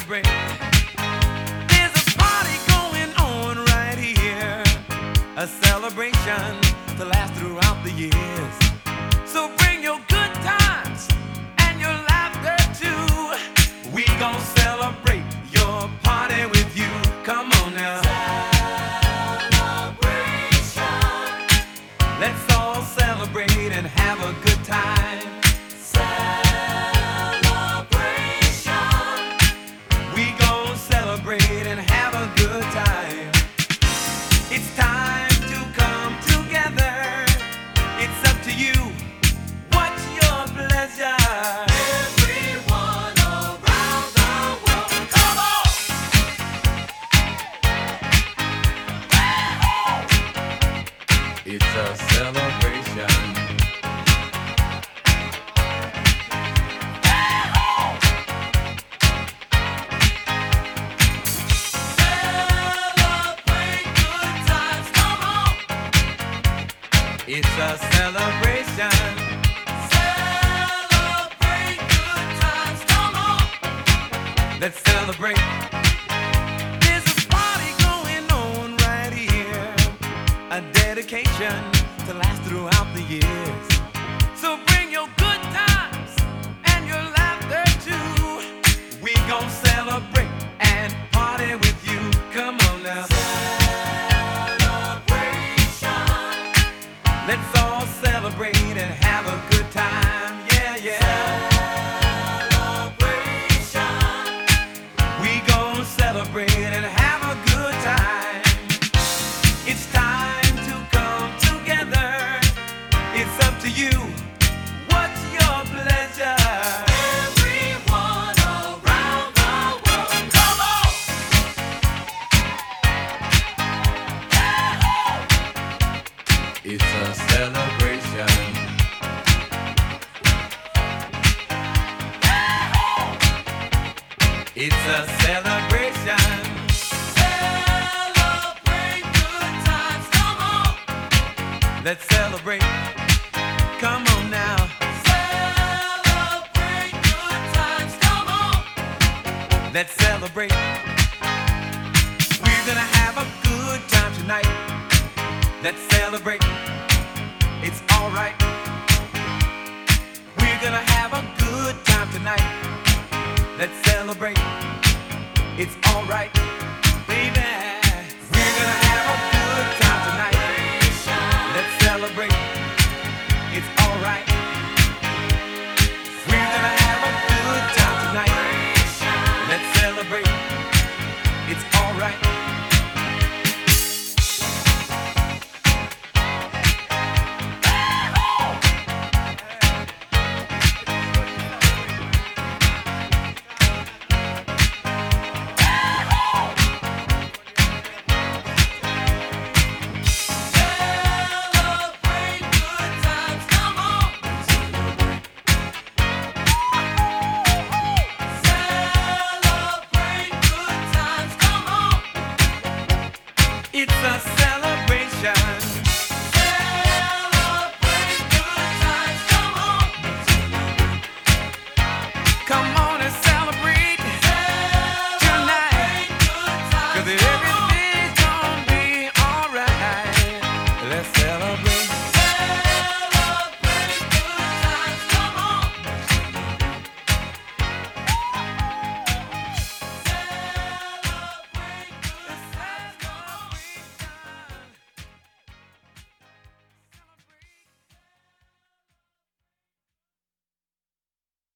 celebrate. There's a party going on right here, a celebration to last throughout the years. So bring your good times and your laughter too. We gon' celebrate your party with you. Come on now. Celebration. Let's all celebrate and have a good time. We gon' celebrate and have a good time. It's time to come together. It's up to you. What's your pleasure? Everyone around the world, come on! It's a celebration. It's a celebration. Celebrate good times, come on. Let's celebrate. There's a party going on right here, a dedication to last throughout the years. So bring your good times and your laughter too. We gon' celebrate and party with you. Come on now. Let's all celebrate and have a good time, yeah, yeah. Celebration. We gon' celebrate and have a good time. It's time to come together. It's up to you. What's your pleasure? Everyone around the world, come on! It's a celebration. It's a celebration. Celebrate good times, come on. Let's celebrate. Come on now. Celebrate good times, come on. Let's celebrate. We're gonna have a good time tonight. Let's celebrate. It's alright. We're gonna have a good time tonight. Let's celebrate. It's alright, baby. We're gonna have a good time tonight. Let's celebrate. It's alright. We're gonna have a good time tonight. Let's celebrate. It's alright. It's a celebration. Celebrate good times, come on. Come on.